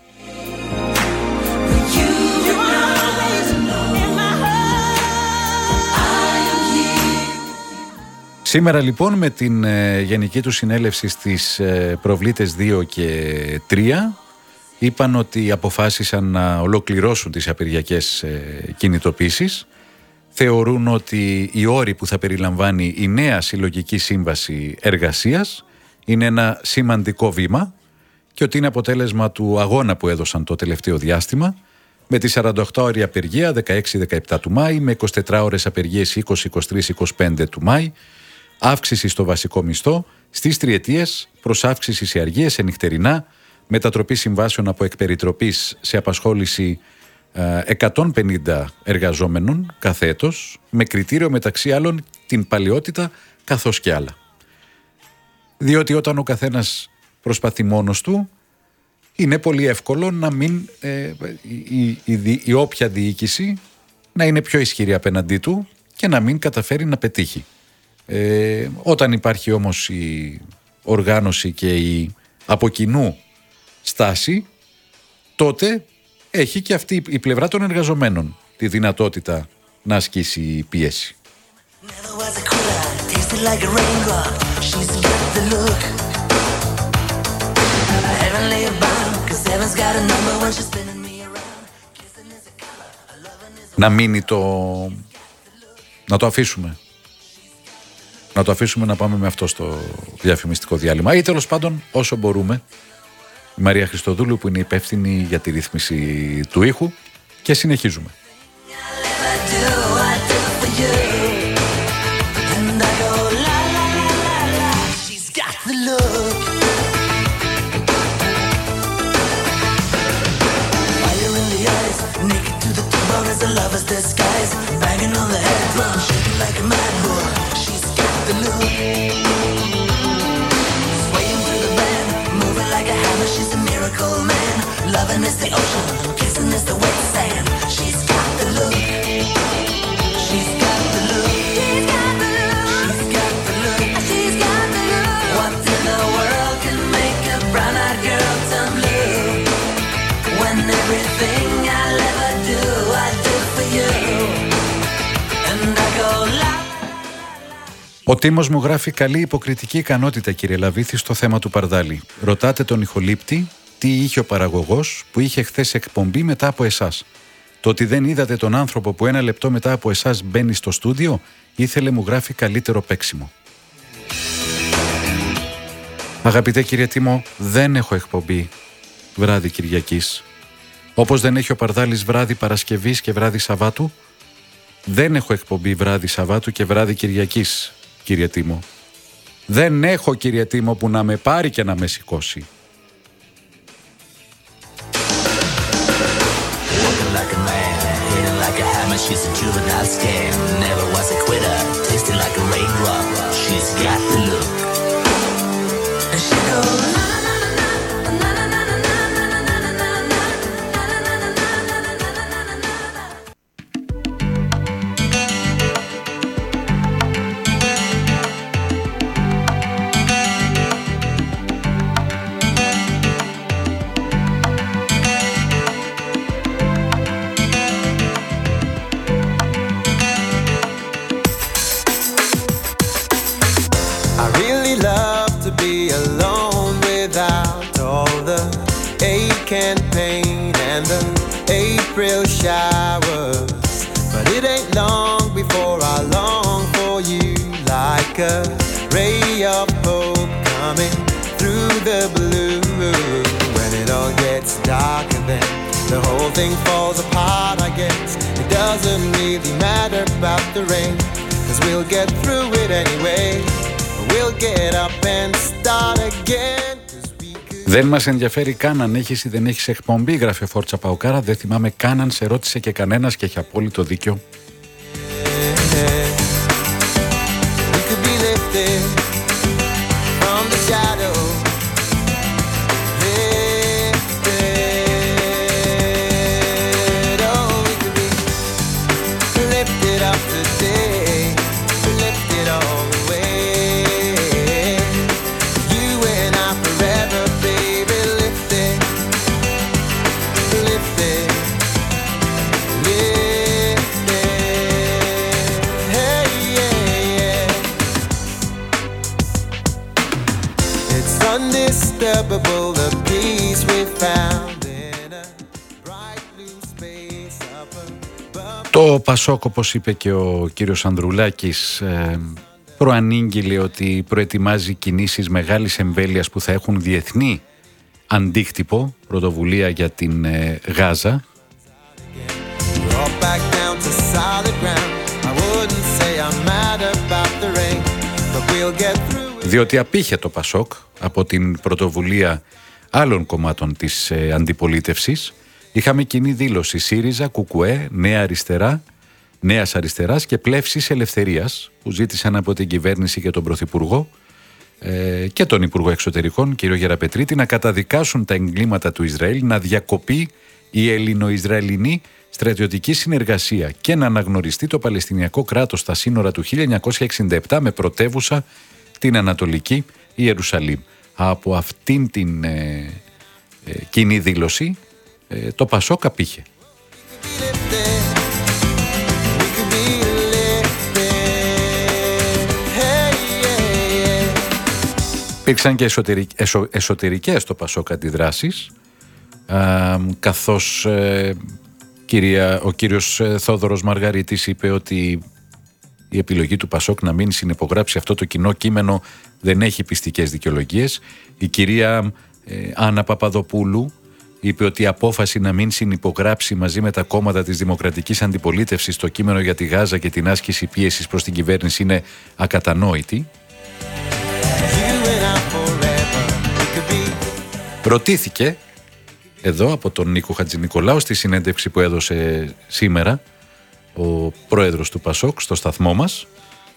Σήμερα λοιπόν με την γενική του συνέλευση στις προβλήτες 2 και 3 είπαν ότι αποφάσισαν να ολοκληρώσουν τις απεργιακές κινητοποίησεις. Θεωρούν ότι οι όροι που θα περιλαμβάνει η νέα συλλογική σύμβαση εργασίας είναι ένα σημαντικό βήμα και ότι είναι αποτέλεσμα του αγώνα που έδωσαν το τελευταίο διάστημα με τη 48ωρη απεργία 16-17 του Μάη, με 24 ώρες απεργίες 20-23-25 του Μάη, αύξηση στο βασικό μισθό, στις τριετίες προς αύξηση σε αργίες, σε νυχτερινά, μετατροπή συμβάσεων από εκπεριτροπής σε απασχόληση 150 εργαζόμενων κάθε έτος, με κριτήριο μεταξύ άλλων την παλαιότητα καθώς και άλλα. Διότι όταν ο καθένας προσπαθεί μόνος του, είναι πολύ εύκολο να μην η όποια διοίκηση να είναι πιο ισχυρή απέναντί του και να μην καταφέρει να πετύχει. Όταν υπάρχει όμως η οργάνωση και η από κοινού στάση, τότε έχει και αυτή η πλευρά των εργαζομένων τη δυνατότητα να ασκήσει πίεση. Να μείνει να το αφήσουμε. Να το αφήσουμε να πάμε με αυτό στο διαφημιστικό διάλειμμα ή τέλος πάντων όσο μπορούμε. Η Μαρία Χριστοδούλου που είναι υπεύθυνη για τη ρύθμιση του ήχου και συνεχίζουμε. She's a miracle man. Loving is the ocean, kissing is the wet sand. She's got the look. She's got the look. She's got the look. She's got the look. She's got the look. What in the world can make a brown-eyed girl turn blue? When everything I'll ever do, I do for you. And I go la. Ο Τίμος μου γράφει καλή υποκριτική ικανότητα, κύριε Λαβίθη, στο θέμα του Παρδάλη. Ρωτάτε τον ηχολήπτη τι είχε ο παραγωγός που είχε χθες εκπομπή μετά από εσάς. Το ότι δεν είδατε τον άνθρωπο που 1 λεπτό μετά από εσάς μπαίνει στο στούντιο, ήθελε, μου γράφει, καλύτερο παίξιμο. Αγαπητέ κύριε Τίμο, δεν έχω εκπομπή βράδυ Κυριακής. Όπως δεν έχει ο Παρδάλης βράδυ Παρασκευής και βράδυ Σαββάτου, δεν έχω εκπομπή βράδυ Σαββάτου και βράδυ Κυριακής, κύριε Τίμο. Δεν έχω, κύριε Τίμο, που να με πάρει και να με σηκώσει. The whole thing falls apart, I guess. It doesn't really matter about the rain, 'cause we'll get through it anyway. We'll get up and start again. Δεν μας ενδιαφέρει καν αν έχεις ή δεν έχεις εκπομπή, γράφει ο Φόρτσα Παοκάρα. Δεν θυμάμαι καν αν σε ρώτησε και κανένας και έχει απόλυτο δίκιο. Το Πασόκ, όπως είπε και ο κύριος Ανδρουλάκης, προανήγγειλε ότι προετοιμάζει κινήσεις μεγάλης εμβέλειας που θα έχουν διεθνή αντίκτυπο, πρωτοβουλία για την Γάζα. Διότι απήχε το Πασόκ από την πρωτοβουλία άλλων κομμάτων της αντιπολίτευσης. Είχαμε κοινή δήλωση ΣΥΡΙΖΑ, ΚΚΕ, Νέα Αριστερά, Νέας Αριστεράς και Πλεύσης Ελευθερίας, που ζήτησαν από την κυβέρνηση και τον Πρωθυπουργό και τον Υπουργό Εξωτερικών, κύριο Γεραπετρίτη, να καταδικάσουν τα εγκλήματα του Ισραήλ, να διακοπεί η ελληνο-ισραηλινή στρατιωτική συνεργασία και να αναγνωριστεί το Παλαιστινιακό κράτος στα σύνορα του 1967 με πρωτεύουσα την Ανατολική Ιερουσαλήμ. Από αυτήν την κοινή δήλωση το Πασόκ απήχε. Υπήρξαν και εσωτερικές στο Πασόκ αντιδράσεις, καθώς ο κύριος Θόδωρος Μαργαρίτης είπε ότι η επιλογή του Πασόκ να μην συνυπογράψει αυτό το κοινό κείμενο δεν έχει πιστικές δικαιολογίες. Η κυρία Άννα Παπαδοπούλου είπε ότι η απόφαση να μην συνυπογράψει μαζί με τα κόμματα της Δημοκρατικής Αντιπολίτευσης το κείμενο για τη Γάζα και την άσκηση πίεσης προς την κυβέρνηση είναι ακατανόητη. Ρωτήθηκε εδώ από τον Νίκο Χατζηνικολάου στη συνέντευξη που έδωσε σήμερα ο πρόεδρος του Πασόκ στο σταθμό μας,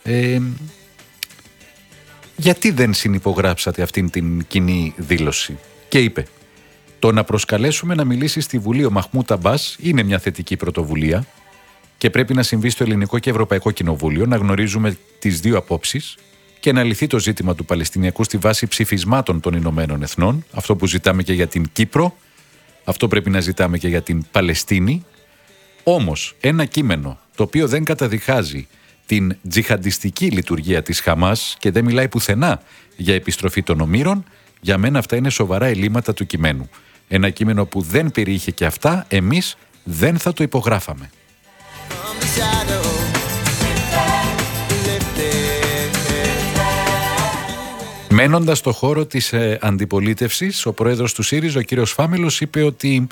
γιατί δεν συνυπογράψατε αυτήν την κοινή δήλωση, και είπε: το να προσκαλέσουμε να μιλήσει στη Βουλή ο Μαχμούτ Αμπάς είναι μια θετική πρωτοβουλία και πρέπει να συμβεί στο Ελληνικό και Ευρωπαϊκό Κοινοβούλιο, να γνωρίζουμε τις δύο απόψεις και να λυθεί το ζήτημα του Παλαιστινιακού στη βάση ψηφισμάτων των Ηνωμένων Εθνών. Αυτό που ζητάμε και για την Κύπρο, αυτό πρέπει να ζητάμε και για την Παλαιστίνη. Όμως ένα κείμενο το οποίο δεν καταδικάζει την τζιχαντιστική λειτουργία της Χαμάς και δεν μιλάει πουθενά για επιστροφή των ομήρων, για μένα αυτά είναι σοβαρά ελλείμματα του κειμένου. Ένα κείμενο που δεν περιείχε και αυτά, εμείς δεν θα το υπογράφαμε. Μένοντας στο χώρο της αντιπολίτευσης, ο πρόεδρος του ΣΥΡΙΖΑ, ο κύριος Φάμελος, είπε ότι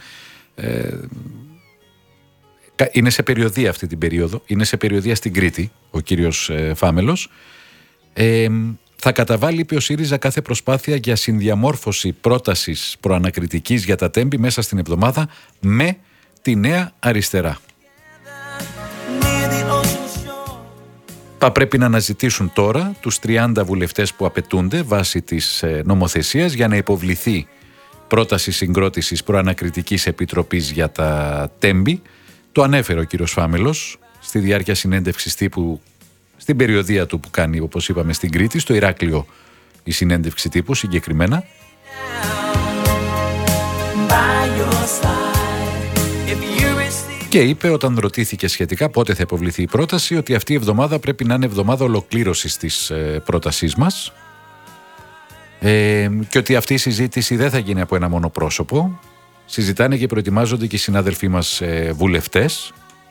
είναι σε περιοδεία αυτή την περίοδο, είναι σε περιοδεία στην Κρήτη ο κύριος Φάμελος. Θα καταβάλει, είπε ο ΣΥΡΙΖΑ, κάθε προσπάθεια για συνδιαμόρφωση πρότασης προανακριτικής για τα Τέμπη μέσα στην εβδομάδα με τη Νέα Αριστερά. Θα πρέπει να αναζητήσουν τώρα τους 30 βουλευτές που απαιτούνται βάσει της νομοθεσίας για να υποβληθεί πρόταση συγκρότησης προανακριτικής επιτροπής για τα Τέμπη. Το ανέφερε ο κύριος Φάμελος στη διάρκεια συνέντευξης τύπου στην περιοδεία του που κάνει, όπως είπαμε, στην Κρήτη, στο Ηράκλειο η συνέντευξη τύπου συγκεκριμένα. Και είπε, όταν ρωτήθηκε σχετικά πότε θα υποβληθεί η πρόταση, ότι αυτή η εβδομάδα πρέπει να είναι εβδομάδα ολοκλήρωσης της πρότασής μας και ότι αυτή η συζήτηση δεν θα γίνει από ένα μόνο πρόσωπο. Συζητάνε και προετοιμάζονται και οι συνάδελφοί μας βουλευτές.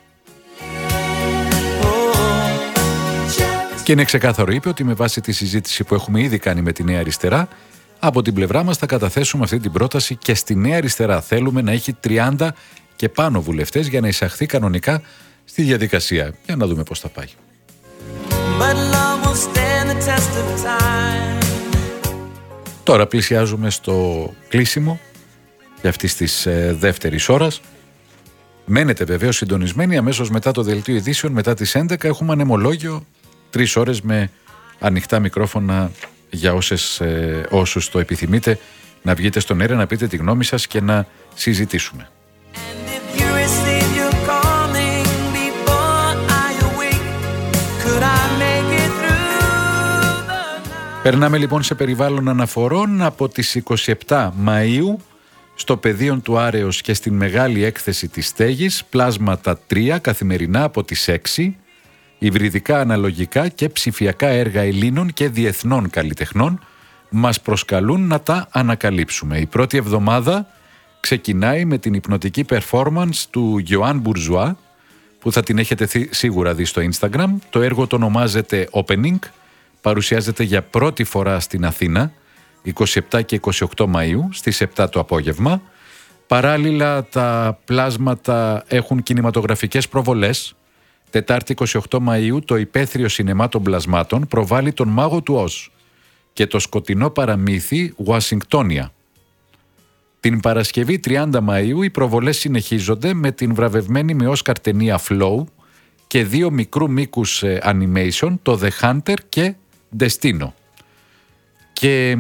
Και είναι ξεκάθαρο, είπε, ότι με βάση τη συζήτηση που έχουμε ήδη κάνει με τη Νέα Αριστερά, από την πλευρά μας θα καταθέσουμε αυτή την πρόταση και στη Νέα Αριστερά θέλουμε να έχει 30 και πάνω βουλευτές για να εισαχθεί κανονικά στη διαδικασία. Για να δούμε πώς θα πάει. But love will stand the test of time. Τώρα πλησιάζουμε στο κλείσιμο για αυτής της δεύτερης ώρας. Μένετε βεβαίως συντονισμένοι. Αμέσως μετά το δελτίο ειδήσεων, μετά τις 11, έχουμε ανεμολόγιο 3 ώρες με ανοιχτά μικρόφωνα για όσους το επιθυμείτε να βγείτε στον αέρα, να πείτε τη γνώμη σας και να συζητήσουμε. And if you receive your calling before I awake, could I make it through the night? Περνάμε λοιπόν σε περιβάλλον αναφορών από τις 27 Μαΐου στο πεδίο του Άρεως και στην μεγάλη έκθεση της στέγης, πλάσματα 3 καθημερινά από τις 6, υβριδικά αναλογικά και ψηφιακά έργα Ελλήνων και διεθνών καλλιτεχνών μας προσκαλούν να τα ανακαλύψουμε. Η πρώτη εβδομάδα ξεκινάει με την υπνοτική performance του Yoann Bourgeois, που θα την έχετε σίγουρα δει στο Instagram. Το έργο το ονομάζεται Opening, παρουσιάζεται για πρώτη φορά στην Αθήνα 27 και 28 Μαΐου στις 7 το απόγευμα. Παράλληλα τα πλάσματα έχουν κινηματογραφικές προβολές. Τετάρτη 28 Μαΐου το υπαίθριο σινεμά των πλασμάτων προβάλλει τον Μάγο του Οζ και το σκοτεινό παραμύθι Ουασιγκτόνια. Την Παρασκευή 30 Μαΐου οι προβολές συνεχίζονται με την βραβευμένη με Όσκαρ ταινία Flow και 2 μικρού μήκους animation, το The Hunter και Destino. Και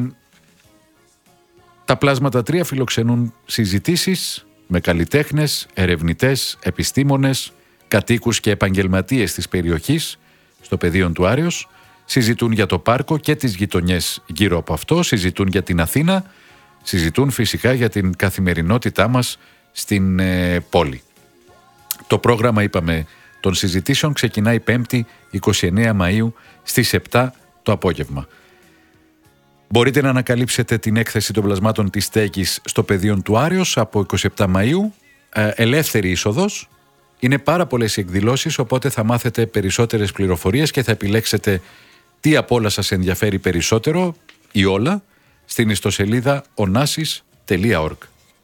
τα πλάσματα 3 φιλοξενούν συζητήσεις με καλλιτέχνες, ερευνητές, επιστήμονες, κατοίκους και επαγγελματίες της περιοχής στο πεδίο του Άρεως. Συζητούν για το πάρκο και τις γειτονιές γύρω από αυτό, συζητούν για την Αθήνα, συζητούν φυσικά για την καθημερινότητά μας στην πόλη. Το πρόγραμμα, είπαμε, των συζητήσεων ξεκινάει 5η 29 Μαΐου στις 7 το απόγευμα. Μπορείτε να ανακαλύψετε την έκθεση των πλασμάτων της στέγης στο πεδίο του Άρεως από 27 Μαΐου, ελεύθερη είσοδος. Είναι πάρα πολλές εκδηλώσεις, οπότε θα μάθετε περισσότερες πληροφορίες και θα επιλέξετε τι από όλα σας ενδιαφέρει περισσότερο ή όλα στην ιστοσελίδα onassis.org.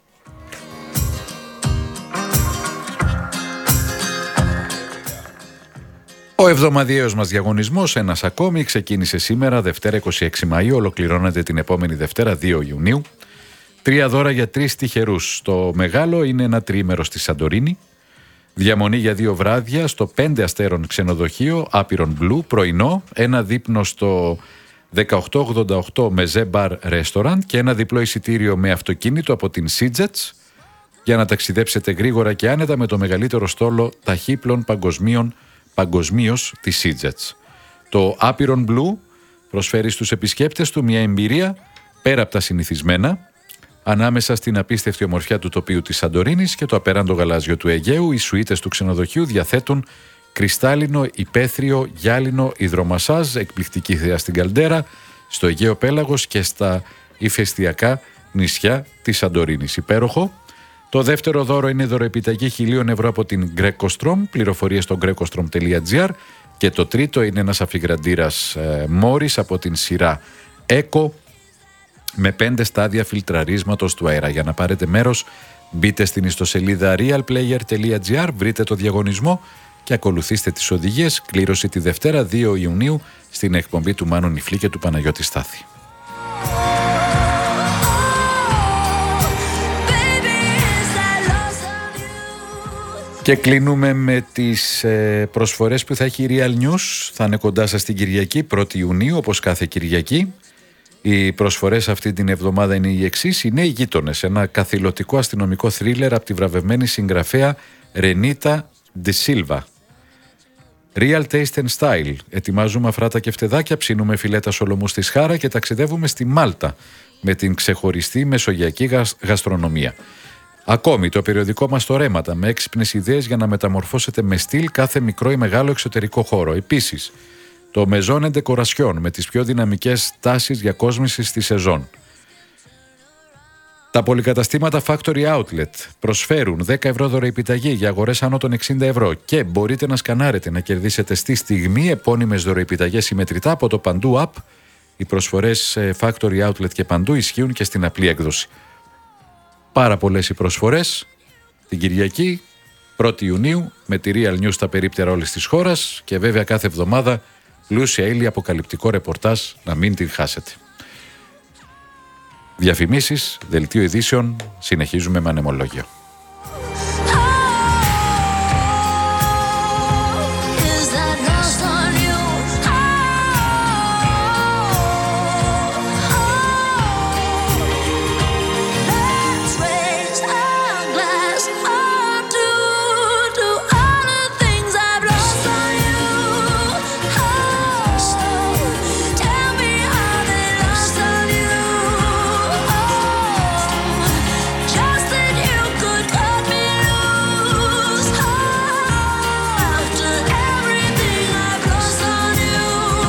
Ο εβδομαδιαίος μας διαγωνισμός, ένας ακόμη, ξεκίνησε σήμερα, Δευτέρα 26 Μαΐου, ολοκληρώνεται την επόμενη Δευτέρα 2 Ιουνίου. 3 δώρα για 3 τυχερούς. Το μεγάλο είναι ένα τριήμερο στη Σαντορίνη. Διαμονή για 2 βράδια στο 5 αστέρων ξενοδοχείο Άπειρον Blue, πρωινό, ένα δείπνο στο 1888 Mezé Bar Restaurant και ένα διπλό εισιτήριο με αυτοκίνητο από την Seajets για να ταξιδέψετε γρήγορα και άνετα με το μεγαλύτερο στόλο ταχύπλων παγκοσμίως της Seajets. Το Άπειρον Blue προσφέρει στους επισκέπτες του μια εμπειρία πέρα από τα συνηθισμένα. Ανάμεσα στην απίστευτη ομορφιά του τοπίου της Σαντορίνης και το απέραντο γαλάζιο του Αιγαίου, οι σουίτες του ξενοδοχείου διαθέτουν κρυστάλλινο, υπαίθριο, γυάλινο, υδρομασάζ, εκπληκτική θέα στην καλντέρα, στο Αιγαίο Πέλαγος και στα ηφαιστειακά νησιά της Σαντορίνης. Υπέροχο. Το δεύτερο δώρο είναι δωροεπιταγή 1.000 ευρώ από την Grecostrom, πληροφορίες στο grecostrom.gr, και το τρίτο είναι ένας αφιγραντήρας Morris από την σειρά Eco με 5 στάδια φιλτραρίσματος του αέρα. Για να πάρετε μέρος μπείτε στην ιστοσελίδα realplayer.gr, βρείτε το διαγωνισμό και ακολουθήστε τις οδηγίες. Κλήρωση τη Δευτέρα 2 Ιουνίου στην εκπομπή του Μάνου Νιφλή και του Παναγιώτη Στάθη. Και κλείνουμε με τις προσφορές που θα έχει η Real News. Θα είναι κοντά σας την Κυριακή, 1η Ιουνίου, όπως κάθε Κυριακή. Οι προσφορές αυτή την εβδομάδα είναι οι εξής. Οι νέοι γείτονες, ένα καθηλωτικό αστυνομικό θρίλερ από τη βραβευμένη συγγραφέα Ρενίτα Ντεσίλβα. Real Taste and Style. Ετοιμάζουμε αφράτα και φτεδάκια, ψήνουμε φιλέτα σολομού στη Σχάρα και ταξιδεύουμε στη Μάλτα με την ξεχωριστή μεσογειακή γαστρονομία. Ακόμη το περιοδικό μας το Ρέματα, με έξυπνες ιδέες για να μεταμορφώσετε με στυλ κάθε μικρό ή μεγάλο εξωτερικό χώρο. Επίσης, το Maison Decoration με τις πιο δυναμικές τάσεις διακόσμησης στη σεζόν. Τα πολυκαταστήματα Factory Outlet προσφέρουν 10 ευρώ δωροεπιταγή για αγορές άνω των 60 ευρώ και μπορείτε να σκανάρετε να κερδίσετε στη στιγμή επώνυμες δωροεπιταγές συμμετρητά από το Παντού App. Οι προσφορές Factory Outlet και Παντού ισχύουν και στην απλή έκδοση. Πάρα πολλές οι προσφορές την Κυριακή, 1η Ιουνίου με τη Real News στα περίπτερα όλης της χώρας και βέβαια κάθε εβδομάδα Λούσια Ήλια αποκαλυπτικό ρεπορτάζ, να μην την χάσετε. Διαφημίσεις, δελτίο ειδήσεων, συνεχίζουμε με ανεμολόγιο.